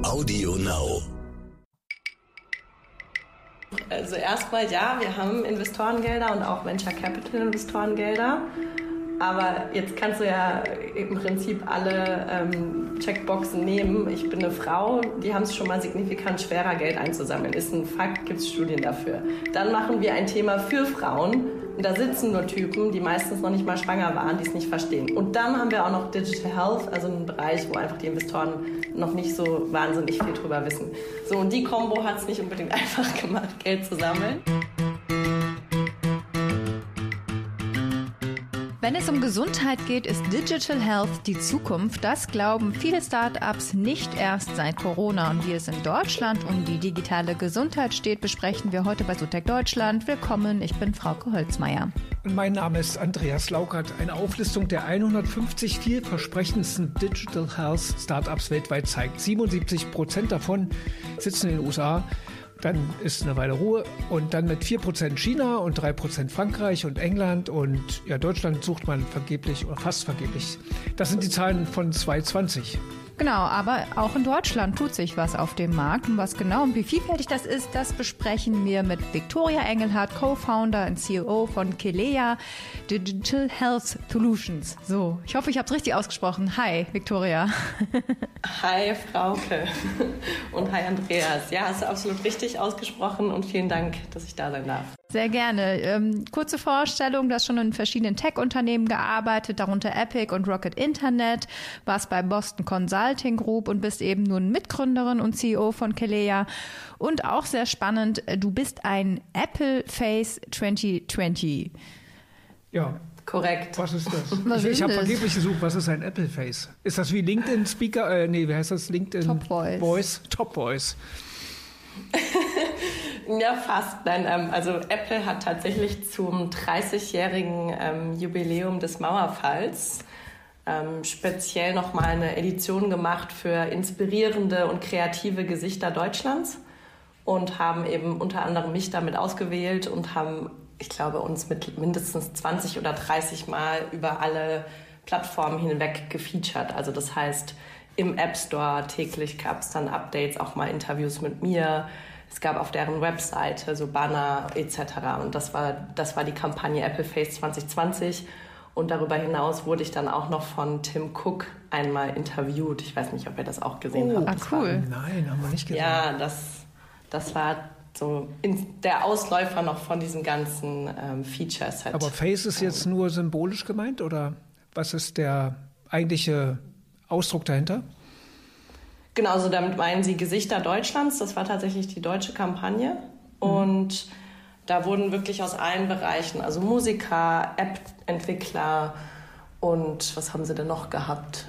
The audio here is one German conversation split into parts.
Audio Now. Also erstmal ja, wir haben Investorengelder und auch Venture Capital Investorengelder. Aber jetzt kannst du ja im Prinzip alle Checkboxen nehmen. Ich bin eine Frau, die haben es schon mal signifikant schwerer, Geld einzusammeln. Ist ein Fakt, gibt es Studien dafür. Dann machen wir ein Thema für Frauen. Und da sitzen nur Typen, die meistens noch nicht mal schwanger waren, die es nicht verstehen. Und dann haben wir auch noch Digital Health, also einen Bereich, wo einfach die Investoren noch nicht so wahnsinnig viel drüber wissen. So, und die Kombo hat es nicht unbedingt einfach gemacht, Geld zu sammeln. Wenn es um Gesundheit geht, ist Digital Health die Zukunft. Das glauben viele Startups nicht erst seit Corona. Und wie es in Deutschland um die digitale Gesundheit steht, besprechen wir heute bei SoTech Deutschland. Willkommen, ich bin Frauke Holzmeier. Mein Name ist Andreas Laukert. Eine Auflistung der 150 vielversprechendsten Digital Health Startups weltweit zeigt. 77% davon sitzen in den USA. Dann ist eine Weile Ruhe und dann mit 4% China und 3% Frankreich und England und ja, Deutschland sucht man vergeblich oder fast vergeblich. Das sind die Zahlen von 2020. Genau, aber auch in Deutschland tut sich was auf dem Markt. Und was genau und wie vielfältig das ist, das besprechen wir mit Viktoria Engelhardt, Co-Founder und CEO von Kelea Digital Health Solutions. So, ich hoffe, ich habe es richtig ausgesprochen. Hi, Viktoria. Hi, Frauke. Und hi, Andreas. Ja, hast du absolut richtig ausgesprochen und vielen Dank, dass ich da sein darf. Sehr gerne. Kurze Vorstellung, du hast schon in verschiedenen Tech-Unternehmen gearbeitet, darunter Epic und Rocket Internet, warst bei Boston Consulting Group und bist eben nun Mitgründerin und CEO von Kelea. Und auch sehr spannend, du bist ein Apple Face 2020. Ja. Korrekt. Was ist das? Ich habe vergeblich gesucht, was ist ein Apple Face? Ist das wie LinkedIn Speaker? Wie heißt das? LinkedIn Top Voice. Top Voice. Ja, fast. Nein, also Apple hat tatsächlich zum 30-jährigen Jubiläum des Mauerfalls speziell nochmal eine Edition gemacht für inspirierende und kreative Gesichter Deutschlands und haben eben unter anderem mich damit ausgewählt und haben, ich glaube, uns mit mindestens 20 oder 30 Mal über alle Plattformen hinweg gefeatured. Also das heißt, im App Store täglich gab es dann Updates, auch mal Interviews mit mir. Es gab auf deren Webseite so Banner etc. Und das war die Kampagne Apple Face 2020. Und darüber hinaus wurde ich dann auch noch von Tim Cook einmal interviewt. Ich weiß nicht, ob ihr das auch gesehen habt. Cool. Nein, haben wir nicht gesehen. Ja, das war so der Ausläufer noch von diesen ganzen Features. Aber Face ist jetzt nur symbolisch gemeint oder was ist der eigentliche Ausdruck dahinter? Genau, also damit meinen sie Gesichter Deutschlands. Das war tatsächlich die deutsche Kampagne. Und da wurden wirklich aus allen Bereichen, also Musiker, App-Entwickler und was haben sie denn noch gehabt?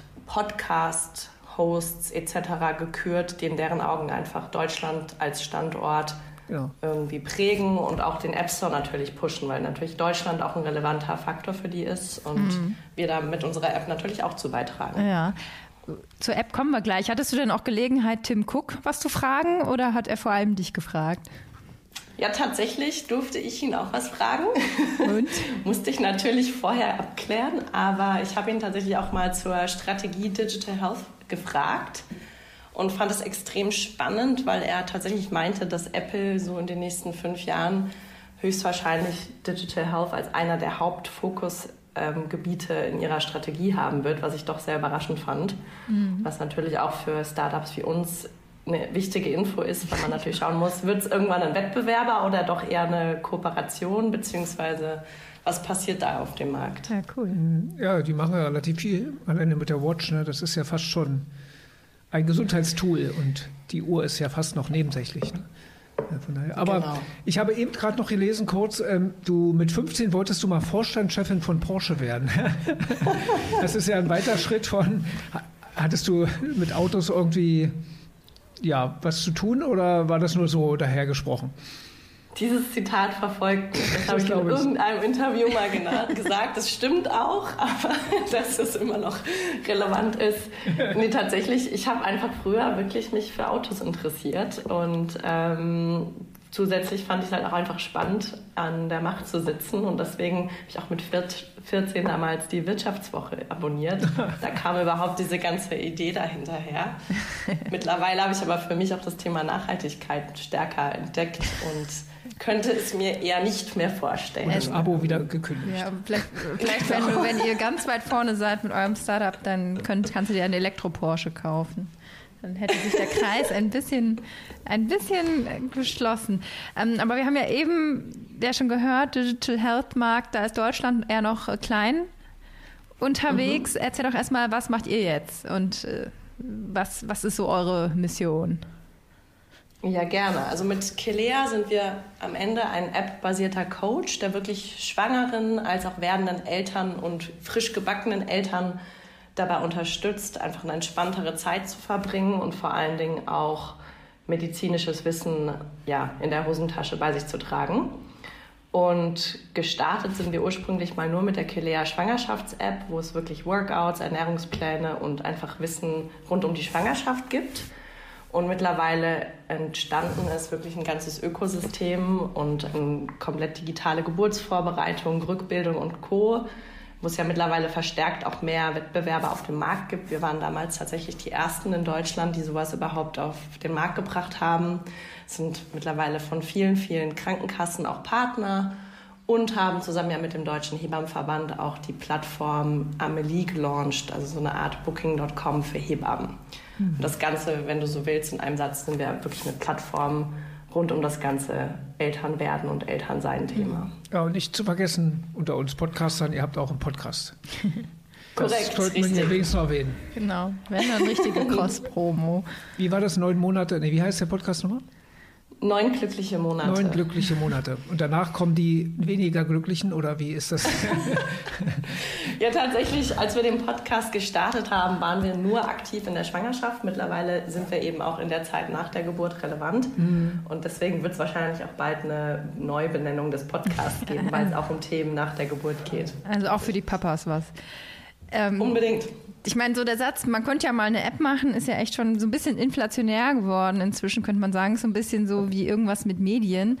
Podcast-Hosts etc. gekürt, die in deren Augen einfach Deutschland als Standort irgendwie prägen und auch den App Store natürlich pushen, weil natürlich Deutschland auch ein relevanter Faktor für die ist und wir da mit unserer App natürlich auch zu beitragen. Ja. Zur App kommen wir gleich. Hattest du denn auch Gelegenheit, Tim Cook was zu fragen oder hat er vor allem dich gefragt? Ja, tatsächlich durfte ich ihn auch was fragen. Und? Musste ich natürlich vorher abklären, aber ich habe ihn tatsächlich auch mal zur Strategie Digital Health gefragt und fand es extrem spannend, weil er tatsächlich meinte, dass Apple so in den nächsten 5 Jahren höchstwahrscheinlich Digital Health als einer der Hauptfokusgebiete in ihrer Strategie haben wird, was ich doch sehr überraschend fand. Was natürlich auch für Startups wie uns eine wichtige Info ist, weil man natürlich schauen muss, wird es irgendwann ein Wettbewerber oder doch eher eine Kooperation, beziehungsweise was passiert da auf dem Markt? Ja, cool. Ja, die machen ja relativ viel, alleine mit der Watch, ne? Das ist ja fast schon ein Gesundheitstool und die Uhr ist ja fast noch nebensächlich. Ne? Ja, von daher. Aber genau. Ich habe eben gerade noch gelesen, kurz, du mit 15 wolltest du mal Vorstandschefin von Porsche werden. Das ist ja ein weiter Schritt von, hattest du mit Autos irgendwie was zu tun oder war das nur so dahergesprochen? Dieses Zitat verfolgt mich. Das habe ich in irgendeinem Interview mal gesagt. Das stimmt auch, aber dass es immer noch relevant ist. Nee, tatsächlich, ich habe einfach früher wirklich mich für Autos interessiert und zusätzlich fand ich es halt auch einfach spannend, an der Macht zu sitzen. Und deswegen habe ich auch mit 14 damals die Wirtschaftswoche abonniert. Da kam überhaupt diese ganze Idee dahinter her. Mittlerweile habe ich aber für mich auch das Thema Nachhaltigkeit stärker entdeckt und könnte es mir eher nicht mehr vorstellen. Und das Abo wieder gekündigt. Ja, vielleicht wenn ihr ganz weit vorne seid mit eurem Startup, dann kannst du dir einen Elektro-Porsche kaufen. Dann hätte sich der Kreis ein bisschen geschlossen. Aber wir haben ja eben schon gehört, Digital Health Markt, da ist Deutschland eher noch klein unterwegs. Erzähl doch erstmal, was macht ihr jetzt und was ist so eure Mission? Ja, gerne. Also mit Kelea sind wir am Ende ein App-basierter Coach, der wirklich schwangeren als auch werdenden Eltern und frisch gebackenen Eltern dabei unterstützt, einfach eine entspanntere Zeit zu verbringen und vor allen Dingen auch medizinisches Wissen in der Hosentasche bei sich zu tragen. Und gestartet sind wir ursprünglich mal nur mit der Kelea Schwangerschafts-App, wo es wirklich Workouts, Ernährungspläne und einfach Wissen rund um die Schwangerschaft gibt. Und mittlerweile entstanden ist wirklich ein ganzes Ökosystem und eine komplett digitale Geburtsvorbereitung, Rückbildung und Co., wo es ja mittlerweile verstärkt auch mehr Wettbewerber auf dem Markt gibt. Wir waren damals tatsächlich die Ersten in Deutschland, die sowas überhaupt auf den Markt gebracht haben. Sind mittlerweile von vielen, vielen Krankenkassen auch Partner und haben zusammen ja mit dem Deutschen Hebammenverband auch die Plattform Amelie gelauncht, also so eine Art Booking.com für Hebammen. Und das Ganze, wenn du so willst, in einem Satz sind wir wirklich eine Plattform rund um das ganze Elternwerden und Elternsein-Thema. Ja, und nicht zu vergessen, unter uns Podcastern, ihr habt auch einen Podcast. Korrekt, das sollte man hier wenigstens noch erwähnen. Genau, wenn dann richtige Cross-Promo. Wie war das, 9 Monate? Nee, wie heißt der Podcast nochmal? 9 glückliche Monate. 9 glückliche Monate. Und danach kommen die weniger glücklichen, oder wie ist das? Ja, tatsächlich, als wir den Podcast gestartet haben, waren wir nur aktiv in der Schwangerschaft. Mittlerweile sind wir eben auch in der Zeit nach der Geburt relevant. Und deswegen wird es wahrscheinlich auch bald eine Neubenennung des Podcasts geben, weil es auch um Themen nach der Geburt geht. Also auch für die Papas was. Unbedingt. Ich meine, so der Satz, man könnte ja mal eine App machen, ist ja echt schon so ein bisschen inflationär geworden. Inzwischen könnte man sagen, so ein bisschen so wie irgendwas mit Medien.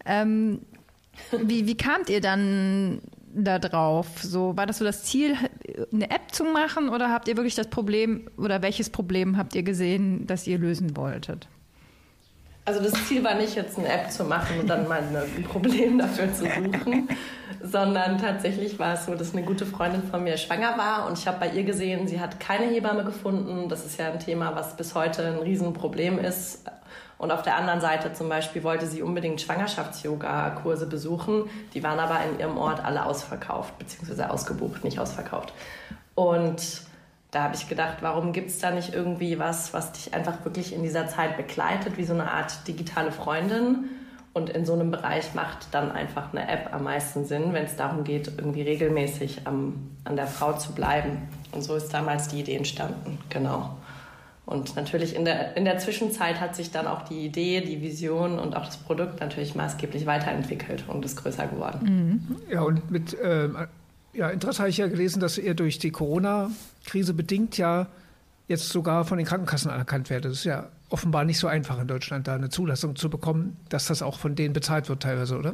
Wie kamt ihr dann da drauf? So, war das so das Ziel, eine App zu machen, oder habt ihr wirklich das Problem, oder welches Problem habt ihr gesehen, das ihr lösen wolltet? Also das Ziel war nicht, jetzt eine App zu machen und dann mal ein Problem dafür zu suchen, sondern tatsächlich war es so, dass eine gute Freundin von mir schwanger war und ich habe bei ihr gesehen, sie hat keine Hebamme gefunden. Das ist ja ein Thema, was bis heute ein Riesenproblem ist. Und auf der anderen Seite zum Beispiel wollte sie unbedingt Schwangerschafts-Yoga-Kurse besuchen. Die waren aber in ihrem Ort alle ausverkauft, beziehungsweise ausgebucht, nicht ausverkauft. Und da habe ich gedacht, warum gibt es da nicht irgendwie was dich einfach wirklich in dieser Zeit begleitet, wie so eine Art digitale Freundin? Und in so einem Bereich macht dann einfach eine App am meisten Sinn, wenn es darum geht, irgendwie regelmäßig an der Frau zu bleiben. Und so ist damals die Idee entstanden, genau. Und natürlich in der Zwischenzeit hat sich dann auch die Idee, die Vision und auch das Produkt natürlich maßgeblich weiterentwickelt und ist größer geworden. Ja, und mit Interesse habe ich ja gelesen, dass ihr durch die Corona-Krise bedingt ja jetzt sogar von den Krankenkassen anerkannt werdet. Das ist ja offenbar nicht so einfach in Deutschland, da eine Zulassung zu bekommen, dass das auch von denen bezahlt wird teilweise, oder?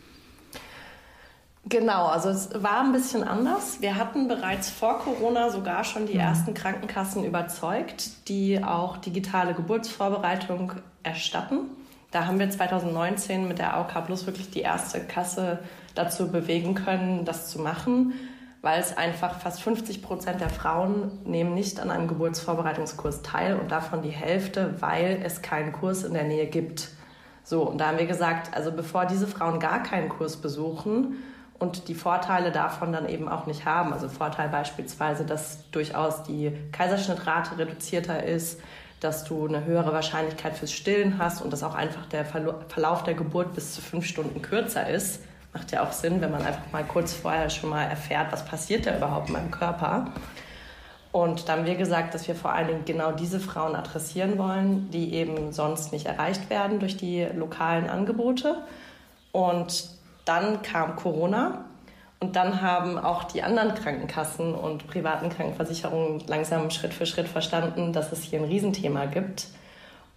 Genau, also es war ein bisschen anders. Wir hatten bereits vor Corona sogar schon die ersten Krankenkassen überzeugt, die auch digitale Geburtsvorbereitung erstatten. Da haben wir 2019 mit der AOK Plus wirklich die erste Kasse dazu bewegen können, das zu machen, weil es einfach fast 50% der Frauen nehmen nicht an einem Geburtsvorbereitungskurs teil und davon die Hälfte, weil es keinen Kurs in der Nähe gibt. So, und da haben wir gesagt, also bevor diese Frauen gar keinen Kurs besuchen und die Vorteile davon dann eben auch nicht haben, also Vorteil beispielsweise, dass durchaus die Kaiserschnittrate reduzierter ist, dass du eine höhere Wahrscheinlichkeit fürs Stillen hast und dass auch einfach der Verlauf der Geburt bis zu 5 Stunden kürzer ist. Macht ja auch Sinn, wenn man einfach mal kurz vorher schon mal erfährt, was passiert da überhaupt in meinem Körper. Und dann haben wir gesagt, dass wir vor allen Dingen genau diese Frauen adressieren wollen, die eben sonst nicht erreicht werden durch die lokalen Angebote. Und dann kam Corona und dann haben auch die anderen Krankenkassen und privaten Krankenversicherungen langsam Schritt für Schritt verstanden, dass es hier ein Riesenthema gibt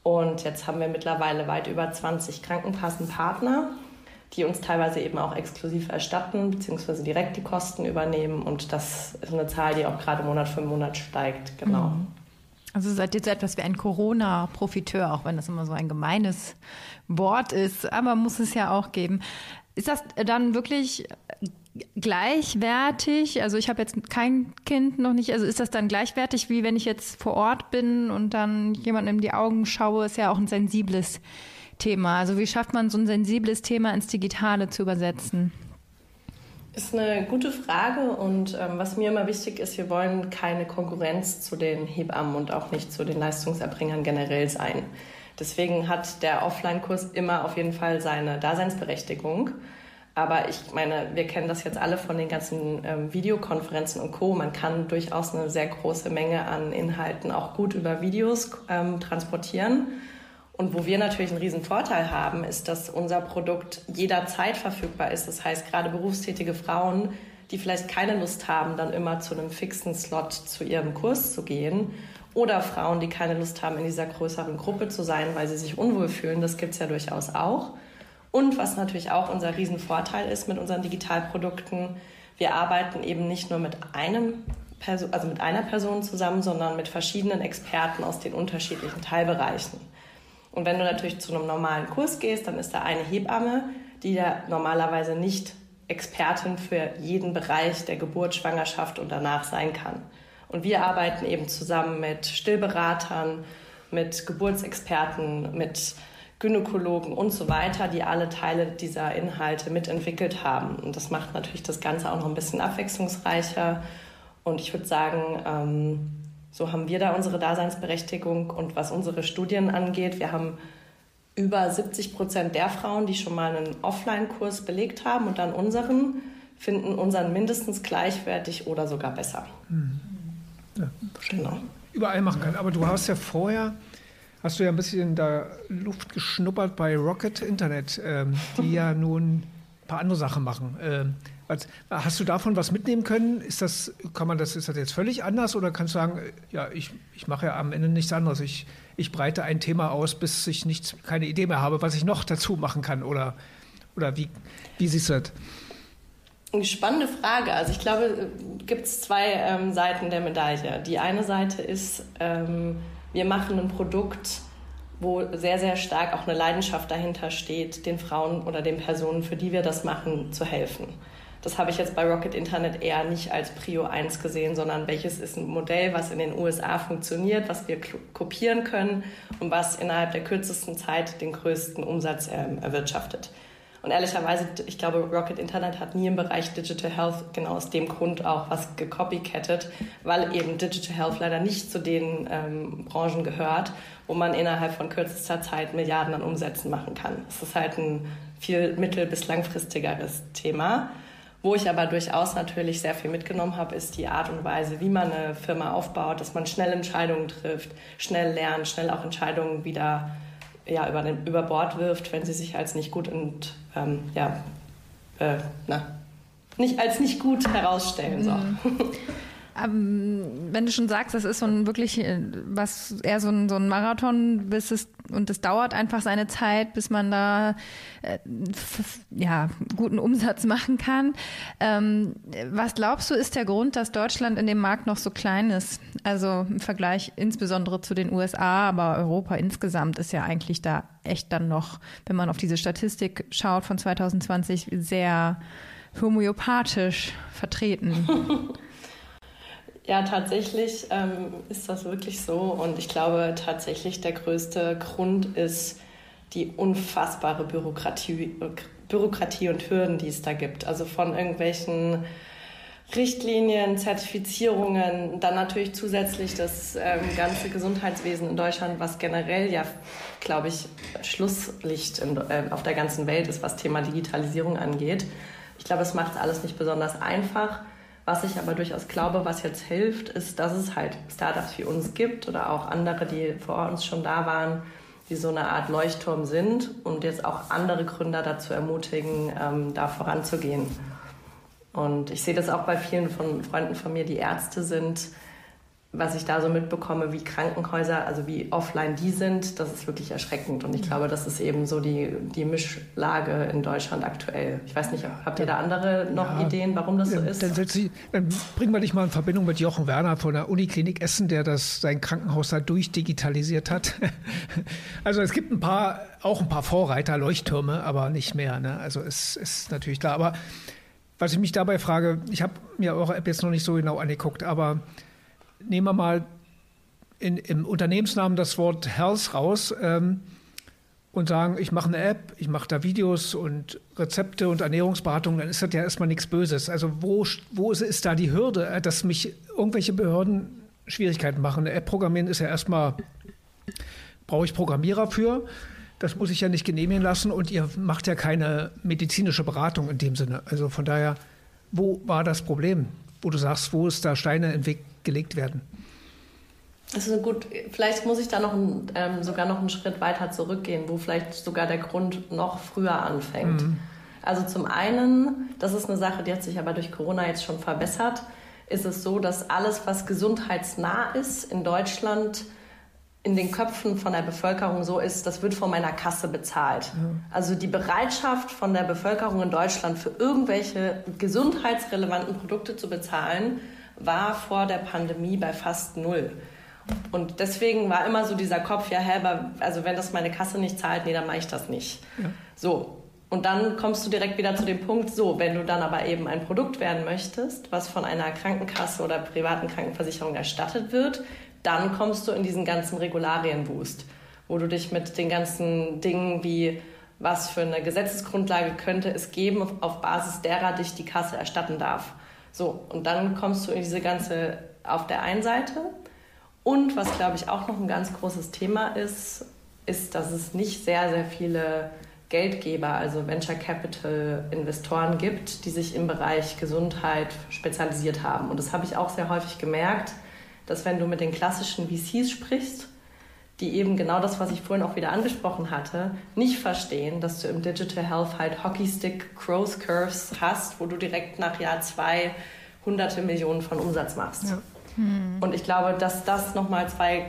Und jetzt haben wir mittlerweile weit über 20 Krankenkassenpartner, die uns teilweise eben auch exklusiv erstatten, beziehungsweise direkt die Kosten übernehmen. Und das ist eine Zahl, die auch gerade Monat für Monat steigt, genau. Also seid ihr so etwas wie ein Corona-Profiteur, auch wenn das immer so ein gemeines Wort ist, aber muss es ja auch geben. Ist das dann wirklich gleichwertig? Also ich habe jetzt kein Kind noch nicht, also ist das dann gleichwertig, wie wenn ich jetzt vor Ort bin und dann jemandem in die Augen schaue? Ist ja auch ein sensibles Thema. Also wie schafft man so ein sensibles Thema ins Digitale zu übersetzen? Ist eine gute Frage und was mir immer wichtig ist, wir wollen keine Konkurrenz zu den Hebammen und auch nicht zu den Leistungserbringern generell sein. Deswegen hat der Offline-Kurs immer auf jeden Fall seine Daseinsberechtigung. Aber ich meine, wir kennen das jetzt alle von den ganzen Videokonferenzen und Co. Man kann durchaus eine sehr große Menge an Inhalten auch gut über Videos transportieren. Und wo wir natürlich einen riesen Vorteil haben, ist, dass unser Produkt jederzeit verfügbar ist. Das heißt, gerade berufstätige Frauen, die vielleicht keine Lust haben, dann immer zu einem fixen Slot zu ihrem Kurs zu gehen, oder Frauen, die keine Lust haben, in dieser größeren Gruppe zu sein, weil sie sich unwohl fühlen, das gibt es ja durchaus auch. Und was natürlich auch unser Riesenvorteil ist mit unseren Digitalprodukten, wir arbeiten eben nicht nur mit einer Person zusammen, sondern mit verschiedenen Experten aus den unterschiedlichen Teilbereichen. Und wenn du natürlich zu einem normalen Kurs gehst, dann ist da eine Hebamme, die ja normalerweise nicht Expertin für jeden Bereich der Geburt, Schwangerschaft und danach sein kann. Und wir arbeiten eben zusammen mit Stillberatern, mit Geburtsexperten, mit Gynäkologen und so weiter, die alle Teile dieser Inhalte mitentwickelt haben. Und das macht natürlich das Ganze auch noch ein bisschen abwechslungsreicher. Und ich würde sagen, so haben wir da unsere Daseinsberechtigung. Und was unsere Studien angeht, wir haben über 70% der Frauen, die schon mal einen Offline-Kurs belegt haben und dann finden unseren mindestens gleichwertig oder sogar besser. Ja, genau. Überall machen kann. Aber du hast ja hast du ja ein bisschen in der Luft geschnuppert bei Rocket Internet, die ja nun ein paar andere Sachen machen. Hast du davon was mitnehmen können? Ist das jetzt völlig anders oder kannst du sagen, ja, ich mache ja am Ende nichts anderes. Ich breite ein Thema aus, bis ich keine Idee mehr habe, was ich noch dazu machen kann oder wie siehst du das? Eine spannende Frage. Also ich glaube, gibt es zwei Seiten der Medaille. Die eine Seite ist, wir machen ein Produkt, wo sehr, sehr stark auch eine Leidenschaft dahinter steht, den Frauen oder den Personen, für die wir das machen, zu helfen. Das habe ich jetzt bei Rocket Internet eher nicht als Prio 1 gesehen, sondern welches ist ein Modell, was in den USA funktioniert, was wir kopieren können und was innerhalb der kürzesten Zeit den größten Umsatz erwirtschaftet. Und ehrlicherweise, ich glaube, Rocket Internet hat nie im Bereich Digital Health genau aus dem Grund auch was gecopycattet, weil eben Digital Health leider nicht zu den Branchen gehört, wo man innerhalb von kürzester Zeit Milliarden an Umsätzen machen kann. Das ist halt ein viel mittel- bis langfristigeres Thema. Wo ich aber durchaus natürlich sehr viel mitgenommen habe, ist die Art und Weise, wie man eine Firma aufbaut, dass man schnell Entscheidungen trifft, schnell lernt, schnell auch Entscheidungen wieder über Bord wirft, wenn sie sich als nicht gut als nicht gut herausstellen. So. Wenn du schon sagst, das ist so ein wirklich so ein Marathon, und es dauert einfach seine Zeit, bis man da guten Umsatz machen kann. Was glaubst du, ist der Grund, dass Deutschland in dem Markt noch so klein ist? Also im Vergleich insbesondere zu den USA, aber Europa insgesamt ist ja eigentlich da echt dann noch, wenn man auf diese Statistik schaut von 2020, sehr homöopathisch vertreten. Ja, tatsächlich ist das wirklich so und ich glaube tatsächlich der größte Grund ist die unfassbare Bürokratie und Hürden, die es da gibt. Also von irgendwelchen Richtlinien, Zertifizierungen, dann natürlich zusätzlich das ganze Gesundheitswesen in Deutschland, was generell ja, glaube ich, Schlusslicht auf der ganzen Welt ist, was Thema Digitalisierung angeht. Ich glaube, es macht es alles nicht besonders einfach. Was ich aber durchaus glaube, was jetzt hilft, ist, dass es halt Startups wie uns gibt oder auch andere, die vor uns schon da waren, die so eine Art Leuchtturm sind und jetzt auch andere Gründer dazu ermutigen, da voranzugehen. Und ich sehe das auch bei vielen von Freunden von mir, die Ärzte sind. was ich da so mitbekomme, wie Krankenhäuser, also wie offline die sind, das ist wirklich erschreckend. Und ich glaube, das ist eben so die Mischlage in Deutschland aktuell. Ich weiß nicht, habt ihr da andere noch Ideen, warum das so ist? Dann bringen wir dich mal in Verbindung mit Jochen Werner von der Uniklinik Essen, der sein Krankenhaus da durchdigitalisiert hat. Also es gibt auch ein paar Vorreiter, Leuchttürme, aber nicht mehr. Ne? Also es ist natürlich klar. Aber was ich mich dabei frage, ich habe mir eure App jetzt noch nicht so genau angeguckt, aber nehmen wir mal im Unternehmensnamen das Wort Health raus und sagen, ich mache eine App, ich mache da Videos und Rezepte und Ernährungsberatung, dann ist das ja erstmal nichts Böses. Also wo ist da die Hürde, dass mich irgendwelche Behörden Schwierigkeiten machen? Eine App programmieren ist ja erstmal, brauche ich Programmierer für, das muss ich ja nicht genehmigen lassen und ihr macht ja keine medizinische Beratung in dem Sinne. Also von daher, wo war das Problem? Wo du sagst, wo ist da Steine im Weg gelegt werden? Also gut, vielleicht muss ich da sogar noch einen Schritt weiter zurückgehen, wo vielleicht sogar der Grund noch früher anfängt. Also zum einen, das ist eine Sache, die hat sich aber durch Corona jetzt schon verbessert, ist es so, dass alles, was gesundheitsnah ist in Deutschland, in den Köpfen von der Bevölkerung so ist, das wird von meiner Kasse bezahlt. Ja. Also die Bereitschaft von der Bevölkerung in Deutschland für irgendwelche gesundheitsrelevanten Produkte zu bezahlen, war vor der Pandemie bei fast 0. Und deswegen war immer so dieser Kopf, also wenn das meine Kasse nicht zahlt, nee, dann mache ich das nicht. Ja. So. Und dann kommst du direkt wieder zu dem Punkt, so, wenn du dann aber eben ein Produkt werden möchtest, was von einer Krankenkasse oder privaten Krankenversicherung erstattet wird, dann kommst du in diesen ganzen Regularienwust, wo du dich mit den ganzen Dingen wie, was für eine Gesetzesgrundlage könnte es geben, auf Basis derer dich die Kasse erstatten darf. So, und dann kommst du in diese ganze, auf der einen Seite. Und was, glaube ich, auch noch ein ganz großes Thema ist, dass es nicht sehr, sehr viele Geldgeber, also Venture Capital Investoren gibt, die sich im Bereich Gesundheit spezialisiert haben. Und das habe ich auch sehr häufig gemerkt, dass wenn du mit den klassischen VCs sprichst, die eben genau das, was ich vorhin auch wieder angesprochen hatte, nicht verstehen, dass du im Digital Health halt Hockeystick Growth Curves hast, wo du direkt nach Jahr 2 hunderte Millionen von Umsatz machst. Ja. Und ich glaube, dass das nochmal zwei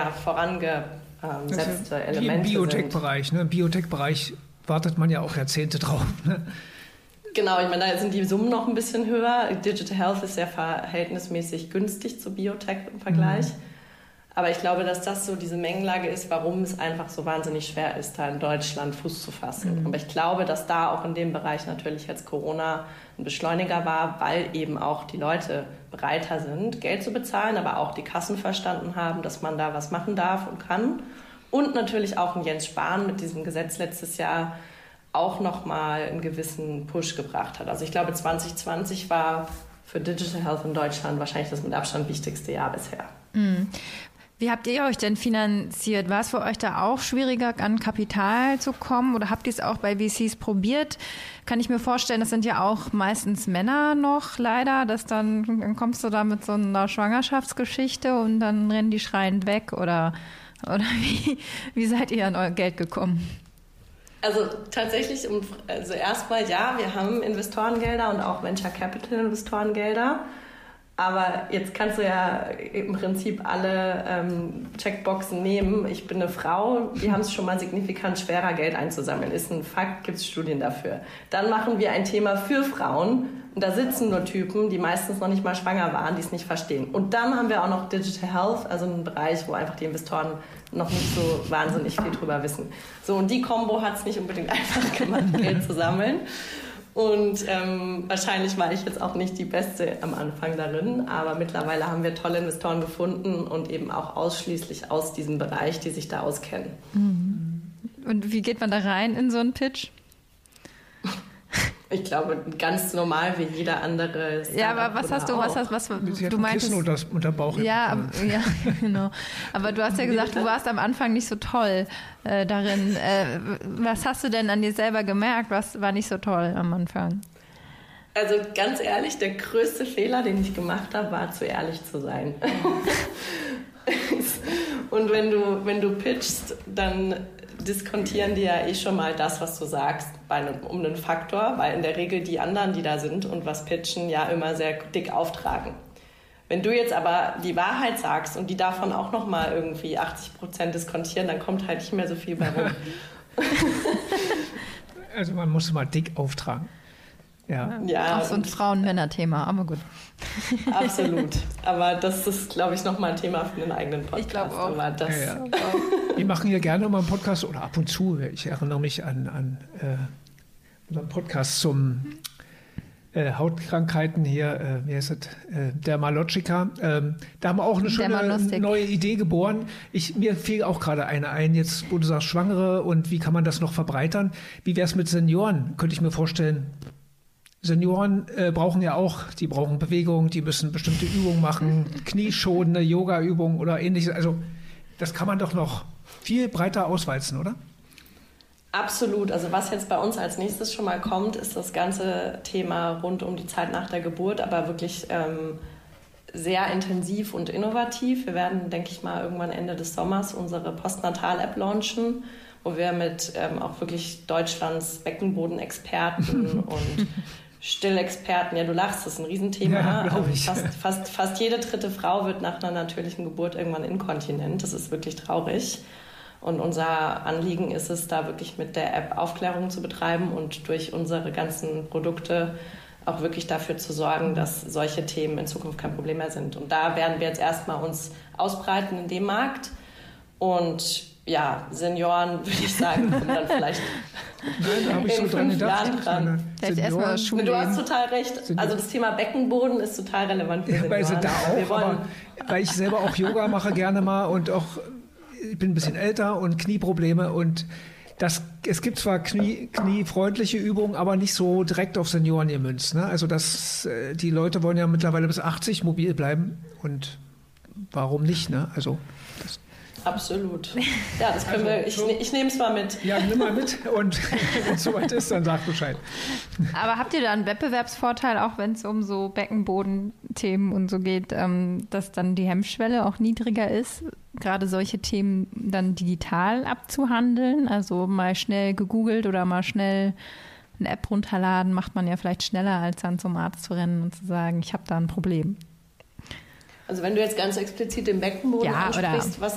vorangesetzte Elemente sind. Im Biotech-Bereich, ne? Im Biotech-Bereich wartet man ja auch Jahrzehnte drauf. Ne? Genau, ich meine, da sind die Summen noch ein bisschen höher. Digital Health ist ja verhältnismäßig günstig zu Biotech im Vergleich. Aber ich glaube, dass das so diese Mengenlage ist, warum es einfach so wahnsinnig schwer ist, da in Deutschland Fuß zu fassen. Aber ich glaube, dass da auch in dem Bereich natürlich jetzt Corona ein Beschleuniger war, weil eben auch die Leute bereiter sind, Geld zu bezahlen, aber auch die Kassen verstanden haben, dass man da was machen darf und kann. Und natürlich auch ein Jens Spahn mit diesem Gesetz letztes Jahr auch nochmal einen gewissen Push gebracht hat. Also ich glaube, 2020 war für Digital Health in Deutschland wahrscheinlich das mit Abstand wichtigste Jahr bisher. Wie habt ihr euch denn finanziert? War es für euch da auch schwieriger, an Kapital zu kommen? Oder habt ihr es auch bei VCs probiert? Kann ich mir vorstellen, das sind ja auch meistens Männer noch leider, dass dann kommst du da mit so einer Schwangerschaftsgeschichte und dann rennen die schreiend weg. Oder wie seid ihr an euer Geld gekommen? Also tatsächlich, erstmal ja, wir haben Investorengelder und auch Venture Capital Investorengelder. Aber jetzt kannst du ja im Prinzip alle Checkboxen nehmen. Ich bin eine Frau, die haben es schon mal signifikant schwerer, Geld einzusammeln. Ist ein Fakt, gibt es Studien dafür. Dann machen wir ein Thema für Frauen. Und da sitzen nur Typen, die meistens noch nicht mal schwanger waren, die es nicht verstehen. Und dann haben wir auch noch Digital Health, also einen Bereich, wo einfach die Investoren noch nicht so wahnsinnig viel drüber wissen. So, und die Kombo hat es nicht unbedingt einfach gemacht, Geld zu sammeln. Und wahrscheinlich war ich jetzt auch nicht die Beste am Anfang darin, aber mittlerweile haben wir tolle Investoren gefunden und eben auch ausschließlich aus diesem Bereich, die sich da auskennen. Und wie geht man da rein in so einen Pitch? Ich glaube, ganz normal wie jeder andere. Ja, aber was du meintest? Unter Bauch. Ja, genau. Aber du hast ja gesagt, du warst am Anfang nicht so toll darin. Was hast du denn an dir selber gemerkt? Was war nicht so toll am Anfang? Also ganz ehrlich, der größte Fehler, den ich gemacht habe, war zu ehrlich zu sein. Und wenn du pitchst, dann diskontieren die ja schon mal das, was du sagst, um einen Faktor, weil in der Regel die anderen, die da sind und was pitchen, ja immer sehr dick auftragen. Wenn du jetzt aber die Wahrheit sagst und die davon auch nochmal irgendwie 80% diskontieren, dann kommt halt nicht mehr so viel bei rum. Also man muss mal dick auftragen. Ja, auch so ein Frauen-Männer-Thema, aber gut. Absolut. Aber das ist, glaube ich, nochmal ein Thema für den eigenen Podcast. Ich glaube auch. Aber das Wir machen hier gerne mal einen Podcast oder ab und zu. Ich erinnere mich an unseren Podcast zum Hautkrankheiten hier, wie heißt es, Dermalogica. Da haben wir auch eine schöne neue Idee geboren. Mir fiel auch gerade eine ein, jetzt wo du sagst Schwangere und wie kann man das noch verbreitern. Wie wäre es mit Senioren? Könnte ich mir vorstellen. Senioren brauchen ja auch, die brauchen Bewegung, die müssen bestimmte Übungen machen, knieschonende Yoga-Übungen oder ähnliches. Also das kann man doch noch viel breiter auswalzen, oder? Absolut. Also was jetzt bei uns als nächstes schon mal kommt, ist das ganze Thema rund um die Zeit nach der Geburt, aber wirklich sehr intensiv und innovativ. Wir werden, denke ich mal, irgendwann Ende des Sommers unsere Postnatal-App launchen, wo wir mit auch wirklich Deutschlands Beckenbodenexperten und Stillexperten, ja, du lachst, das ist ein Riesenthema. Ja, fast jede dritte Frau wird nach einer natürlichen Geburt irgendwann inkontinent. Das ist wirklich traurig. Und unser Anliegen ist es, da wirklich mit der App Aufklärung zu betreiben und durch unsere ganzen Produkte auch wirklich dafür zu sorgen, dass solche Themen in Zukunft kein Problem mehr sind. Und da werden wir jetzt erstmal uns ausbreiten in dem Markt. Und ja, Senioren, würde ich sagen, kommen dann vielleicht da habe ich so dran gedacht. Vielleicht erstmal das Schulleben. Du hast total recht. Also das Thema Beckenboden ist total relevant für Senioren. Weil sie da auch, aber weil ich selber auch Yoga mache gerne mal und auch, ich bin ein bisschen älter und Knieprobleme und es gibt zwar kniefreundliche Übungen, aber nicht so direkt auf Senioren gemünzt. Ne? Also die Leute wollen ja mittlerweile bis 80 mobil bleiben und warum nicht? Ne? Also absolut. Ja, das können wir. Ich nehme es mal mit. Ja, nimm mal mit und wenn es soweit ist, dann sag Bescheid. Aber habt ihr da einen Wettbewerbsvorteil, auch wenn es um so Beckenbodenthemen und so geht, dass dann die Hemmschwelle auch niedriger ist, gerade solche Themen dann digital abzuhandeln? Also mal schnell gegoogelt oder mal schnell eine App runterladen, macht man ja vielleicht schneller, als dann zum Arzt zu rennen und zu sagen, ich habe da ein Problem. Also wenn du jetzt ganz explizit den Beckenboden ansprichst, was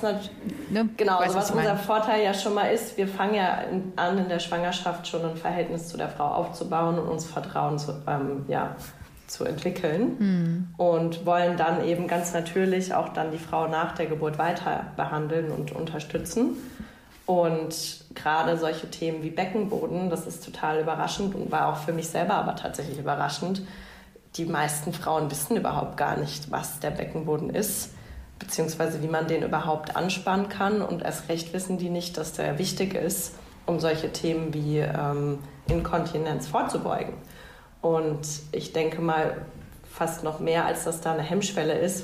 unser Vorteil ja schon mal ist, wir fangen ja an in der Schwangerschaft schon ein Verhältnis zu der Frau aufzubauen und uns Vertrauen zu entwickeln und wollen dann eben ganz natürlich auch dann die Frau nach der Geburt weiter behandeln und unterstützen. Und gerade solche Themen wie Beckenboden, das ist total überraschend und war auch für mich selber aber tatsächlich überraschend. Die meisten Frauen wissen überhaupt gar nicht, was der Beckenboden ist, beziehungsweise wie man den überhaupt anspannen kann. Und erst recht wissen die nicht, dass der wichtig ist, um solche Themen wie Inkontinenz vorzubeugen. Und ich denke mal, fast noch mehr, als dass da eine Hemmschwelle ist,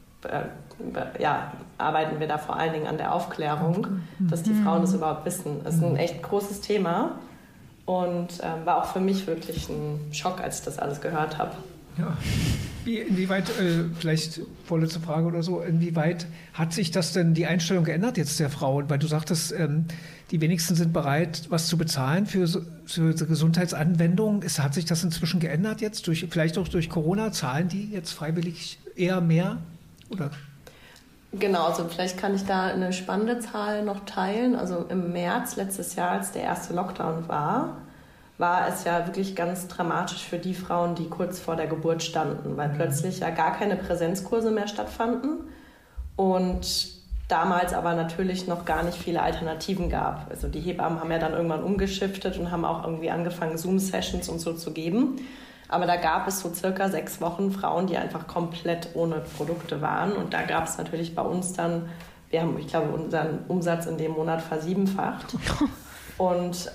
arbeiten wir da vor allen Dingen an der Aufklärung, dass die Frauen das überhaupt wissen. Das ist ein echt großes Thema und war auch für mich wirklich ein Schock, als ich das alles gehört habe. Ja. Inwieweit, vielleicht vorletzte Frage oder so, inwieweit hat sich das denn, die Einstellung geändert jetzt der Frauen? Weil du sagtest, die wenigsten sind bereit, was zu bezahlen für Gesundheitsanwendungen. Hat sich das inzwischen geändert jetzt? Vielleicht auch durch Corona? Zahlen die jetzt freiwillig eher mehr? Oder? Genau, also vielleicht kann ich da eine spannende Zahl noch teilen. Also im März letztes Jahr, als der erste Lockdown war es ja wirklich ganz dramatisch für die Frauen, die kurz vor der Geburt standen, weil plötzlich ja gar keine Präsenzkurse mehr stattfanden und damals aber natürlich noch gar nicht viele Alternativen gab. Also die Hebammen haben ja dann irgendwann umgeschiftet und haben auch irgendwie angefangen, Zoom-Sessions und so zu geben. Aber da gab es so circa 6 Wochen Frauen, die einfach komplett ohne Produkte waren. Und da gab es natürlich bei uns dann, wir haben, ich glaube, unseren Umsatz in dem Monat versiebenfacht. Und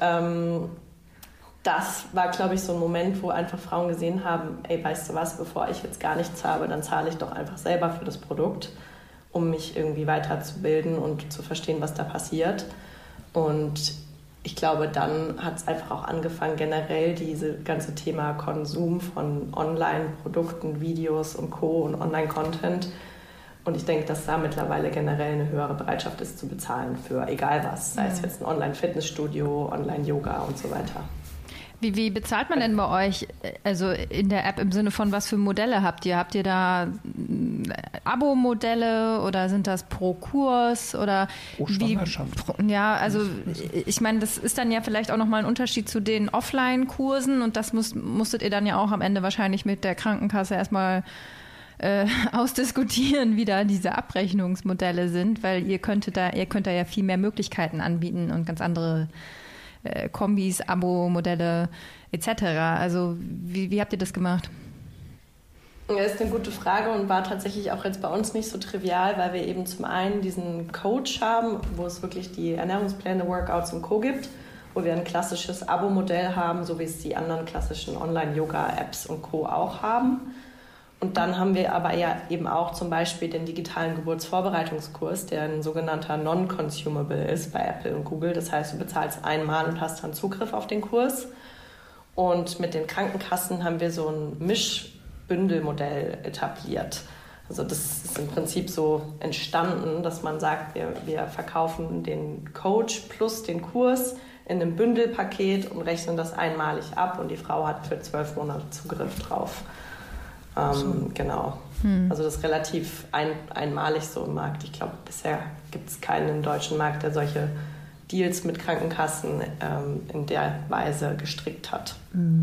das war, glaube ich, so ein Moment, wo einfach Frauen gesehen haben, ey, weißt du was, bevor ich jetzt gar nichts habe, dann zahle ich doch einfach selber für das Produkt, um mich irgendwie weiterzubilden und zu verstehen, was da passiert. Und ich glaube, dann hat es einfach auch angefangen, generell dieses ganze Thema Konsum von Online-Produkten, Videos und Co. und Online-Content. Und ich denke, dass da mittlerweile generell eine höhere Bereitschaft ist, zu bezahlen für egal was, sei es jetzt ein Online-Fitnessstudio, Online-Yoga und so weiter. Wie bezahlt man denn bei euch, also in der App im Sinne von, was für Modelle habt ihr? Habt ihr da Abo-Modelle oder sind das pro Kurs oder pro Schwangerschaft? Ja, also ich meine, das ist dann ja vielleicht auch nochmal ein Unterschied zu den Offline-Kursen und das musstet ihr dann ja auch am Ende wahrscheinlich mit der Krankenkasse erstmal ausdiskutieren, wie da diese Abrechnungsmodelle sind, weil ihr könnt da ja viel mehr Möglichkeiten anbieten und ganz andere Kombis, Abo-Modelle etc. Also wie habt ihr das gemacht? Ja, ist eine gute Frage und war tatsächlich auch jetzt bei uns nicht so trivial, weil wir eben zum einen diesen Coach haben, wo es wirklich die Ernährungspläne, Workouts und Co. gibt, wo wir ein klassisches Abo-Modell haben, so wie es die anderen klassischen Online-Yoga-Apps und Co. auch haben. Und dann haben wir aber ja eben auch zum Beispiel den digitalen Geburtsvorbereitungskurs, der ein sogenannter Non-Consumable ist bei Apple und Google. Das heißt, du bezahlst einmal und hast dann Zugriff auf den Kurs. Und mit den Krankenkassen haben wir so ein Mischbündelmodell etabliert. Also das ist im Prinzip so entstanden, dass man sagt, wir verkaufen den Coach plus den Kurs in einem Bündelpaket und rechnen das einmalig ab und die Frau hat für 12 Monate Zugriff drauf. Genau. Also das ist relativ einmalig so im Markt. Ich glaube, bisher gibt es keinen im deutschen Markt, der solche Deals mit Krankenkassen in der Weise gestrickt hat.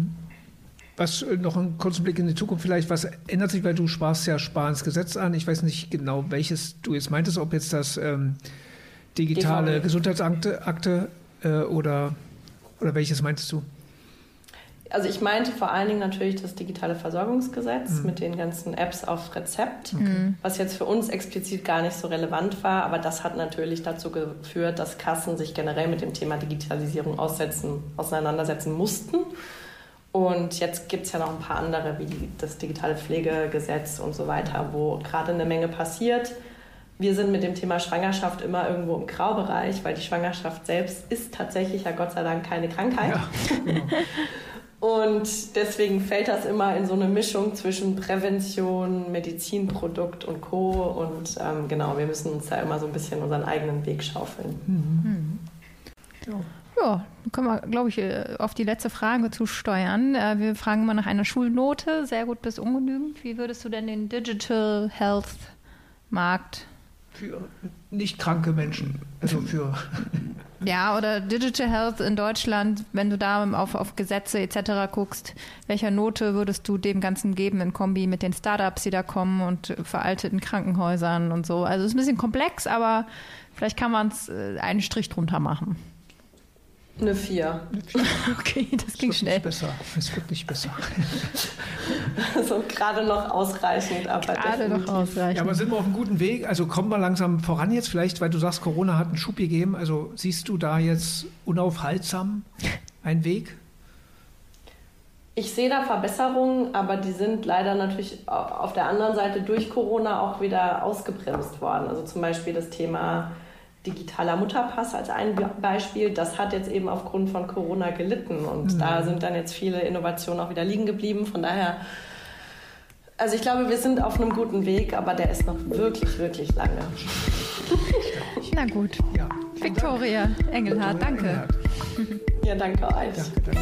Was noch ein kurzer Blick in die Zukunft vielleicht, was ändert sich, weil du sprachst ja Sparansgesetz an. Ich weiß nicht genau, welches du jetzt meintest, ob jetzt das digitale GVG. Gesundheitsakte oder welches meintest du? Also ich meinte vor allen Dingen natürlich das digitale Versorgungsgesetz mit den ganzen Apps auf Rezept, was jetzt für uns explizit gar nicht so relevant war, aber das hat natürlich dazu geführt, dass Kassen sich generell mit dem Thema Digitalisierung auseinandersetzen mussten. Und jetzt gibt es ja noch ein paar andere, wie das digitale Pflegegesetz und so weiter, wo gerade eine Menge passiert. Wir sind mit dem Thema Schwangerschaft immer irgendwo im Graubereich, weil die Schwangerschaft selbst ist tatsächlich ja Gott sei Dank keine Krankheit. Ja, genau. Und deswegen fällt das immer in so eine Mischung zwischen Prävention, Medizinprodukt und Co. Und genau, wir müssen uns da immer so ein bisschen unseren eigenen Weg schaufeln. Ja, können wir, glaube ich, auf die letzte Frage zu steuern. Wir fragen immer nach einer Schulnote, sehr gut bis ungenügend. Wie würdest du denn den Digital Health Markt für nicht kranke Menschen, also für... Ja, oder Digital Health in Deutschland, wenn du da auf Gesetze etc. guckst, welcher Note würdest du dem Ganzen geben in Kombi mit den Startups, die da kommen und veralteten Krankenhäusern und so? Also es ist ein bisschen komplex, aber vielleicht kann man es einen Strich drunter machen. Eine 4. Okay, das ging schnell. Es wird nicht besser. So gerade noch ausreichend, aber Ja, aber sind wir auf einem guten Weg? Also kommen wir langsam voran jetzt vielleicht, weil du sagst, Corona hat einen Schub gegeben. Also siehst du da jetzt unaufhaltsam einen Weg? Ich sehe da Verbesserungen, aber die sind leider natürlich auf der anderen Seite durch Corona auch wieder ausgebremst worden. Also zum Beispiel das Thema digitaler Mutterpass als ein Beispiel, das hat jetzt eben aufgrund von Corona gelitten und da sind dann jetzt viele Innovationen auch wieder liegen geblieben. Von daher, also ich glaube, wir sind auf einem guten Weg, aber der ist noch wirklich, wirklich lange. Na gut. Ja. Viktoria Engelhardt, danke. Ja, danke euch. Danke.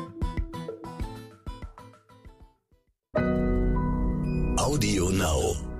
Audio Now.